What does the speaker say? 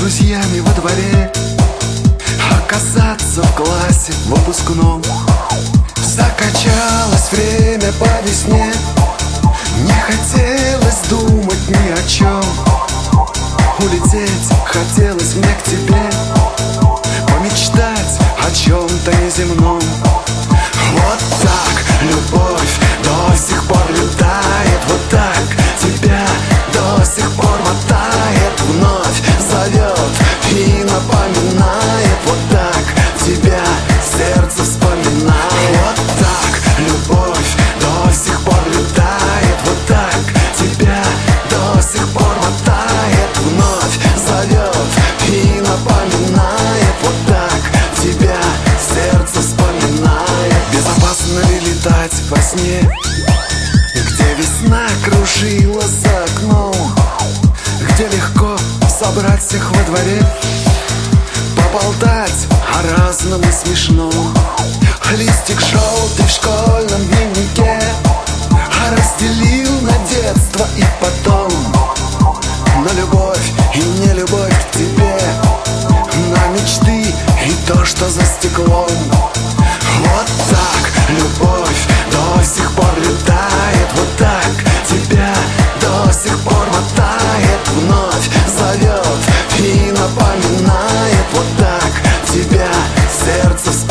друзьями во дворе, оказаться в классе выпускном. Закачалось время по весне, не хотелось думать ни о чем. Улететь хотелось мне к тебе, помечтать о чем-то неземном. Вот так любовь до сих пор летает, вот так тебя до сих пор мотает, вновь зовет и напоминает. Вот так тебя сердце вспоминает. Вот так любовь до сих пор летает, вот так тебя до сих пор мотает, вновь зовет и напоминает. Вот так тебя сердце вспоминает. Безопасно ли летать во сне, где весна кружила за окном, где легко собрать всех во дворе, поболтать о разном и смешном. Листик желтый в школьном дневнике разделил на детство и потом, на любовь и не любовь к тебе, на мечты и то, что за стеклом. Вот так любовь до сих пор летает, вот так тебя до сих пор мотает, вновь зовет и напоминает. Вот так тебя сердце